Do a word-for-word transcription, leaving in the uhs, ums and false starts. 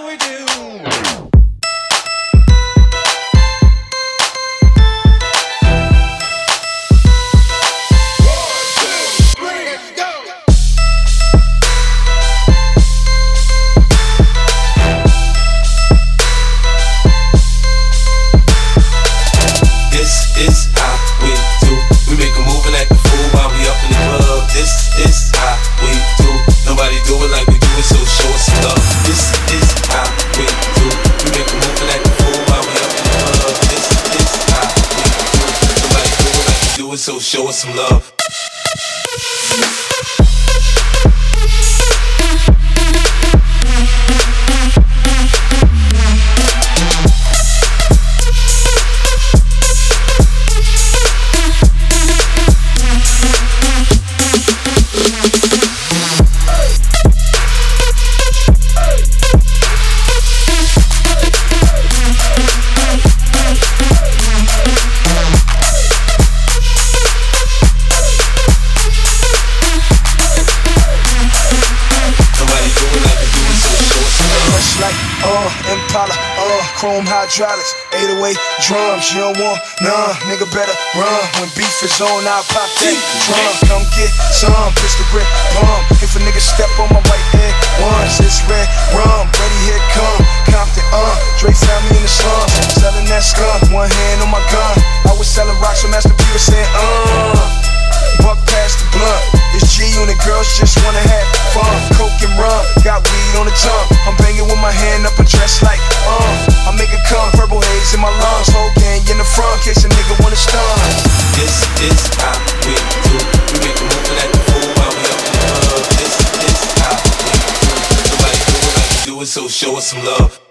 we do. So show us some love. Impala, uh, chrome hydraulics, eight oh eight drums, you don't want none, nigga better run. When beef is on, I'll pop that drum. Come get some, pistol grip, bomb. If a nigga step on my white head once, it's red rum, ready, here come Compton, uh, Dre found me in the slums, selling that skunk, one hand on my gun. I was selling rocks, so Master P was saying, uh, buck past the blunt. It's G and the girls just wanna have fun. Coke and rum, got weed on the tongue. I'm banging with my hand up and dressed like, uh I make it come, purple haze in my lungs. Whole gang in the front, case a nigga wanna stun. This is how we do. We make a move like the fool while we up in the club. This is how we do. Nobody do it like we do it, so show us some love.